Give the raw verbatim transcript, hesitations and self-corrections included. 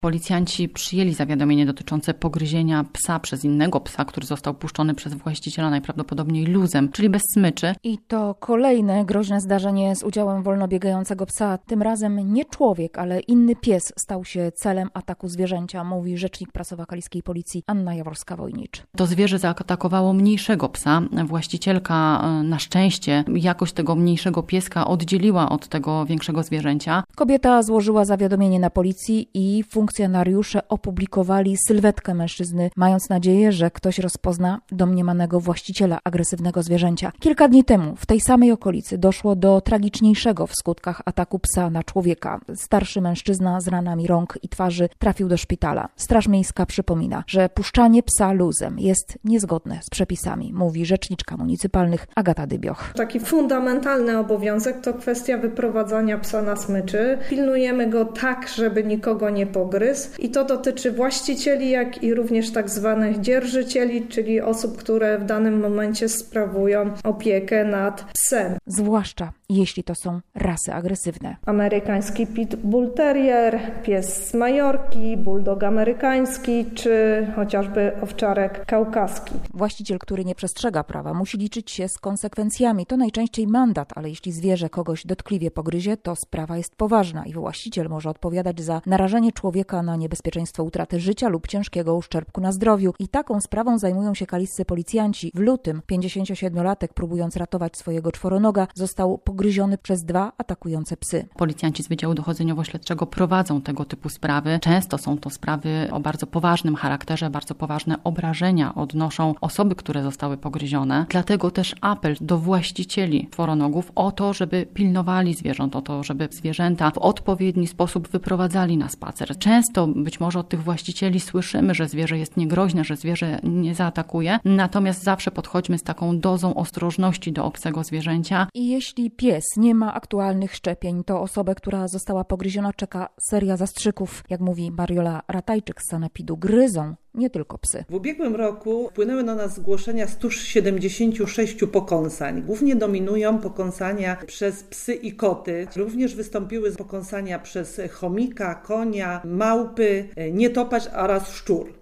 Policjanci przyjęli zawiadomienie dotyczące pogryzienia psa przez innego psa, który został puszczony przez właściciela najprawdopodobniej luzem, czyli bez smyczy. I to kolejne groźne zdarzenie z udziałem wolnobiegającego psa. Tym razem nie człowiek, ale inny pies stał się celem ataku zwierzęcia, mówi rzecznik prasowa kaliskiej policji Anna Jaworska-Wojnicz. To zwierzę zaatakowało mniejszego psa. Właścicielka na szczęście jakoś tego mniejszego pieska oddzieliła od tego większego zwierzęcia. Kobieta złożyła zawiadomienie na policji i funkcjonariusze opublikowali sylwetkę mężczyzny, mając nadzieję, że ktoś rozpozna domniemanego właściciela agresywnego zwierzęcia. Kilka dni temu w tej samej okolicy doszło do tragiczniejszego w skutkach ataku psa na człowieka. Starszy mężczyzna z ranami rąk i twarzy trafił do szpitala. Straż Miejska przypomina, że puszczanie psa luzem jest niezgodne z przepisami, mówi rzeczniczka municypalnych Agata Dybioch. Taki fundamentalny obowiązek to kwestia wyprowadzania psa na smyczy. Pilnujemy go tak, żeby nikogo nie pogryzł i to dotyczy właścicieli, jak i również tak zwanych dzierżycieli, czyli osób, które w danym momencie sprawują opiekę nad psem. Zwłaszcza jeśli to są rasy agresywne. Amerykański Pit Bull Terrier, pies z Majorki, bulldog amerykański czy chociażby owczarek kaukaski. Właściciel, który nie przestrzega prawa, musi liczyć się z konsekwencjami. To najczęściej mandat, ale jeśli zwierzę kogoś dotkliwie pogryzie, to sprawa jest poważna i właściciel może odpowiadać za narażenie człowieka na niebezpieczeństwo utraty życia lub ciężkiego uszczerbku na zdrowiu. I taką sprawą zajmują się kaliscy policjanci. W lutym pięćdziesięciosiedmiolatek, próbując ratować swojego czworonoga, został pogryziony przez dwa atakujące psy. Policjanci z Wydziału Dochodzeniowo-Śledczego prowadzą tego typu sprawy. Często są to sprawy o bardzo poważnym charakterze, bardzo poważne obrażenia odnoszą osoby, które zostały pogryzione. Dlatego też apel do właścicieli czworonogów o to, żeby pilnowali zwierząt, o to, żeby zwierzęta w odpowiedni sposób wyprowadzali na spacer. Często być może od tych właścicieli słyszymy, że zwierzę jest niegroźne, że zwierzę nie zaatakuje, natomiast zawsze podchodźmy z taką dozą ostrożności do obcego zwierzęcia. I jeśli pies nie ma aktualnych szczepień, to osobę, która została pogryziona, czeka seria zastrzyków. Jak mówi Mariola Ratajczyk z Sanepidu, gryzą nie tylko psy. W ubiegłym roku wpłynęły do nas zgłoszenia sto siedemdziesiąt sześć pokąsań. Głównie dominują pokąsania przez psy i koty. Również wystąpiły pokąsania przez chomika, konia, małpy, nietoperz oraz szczur.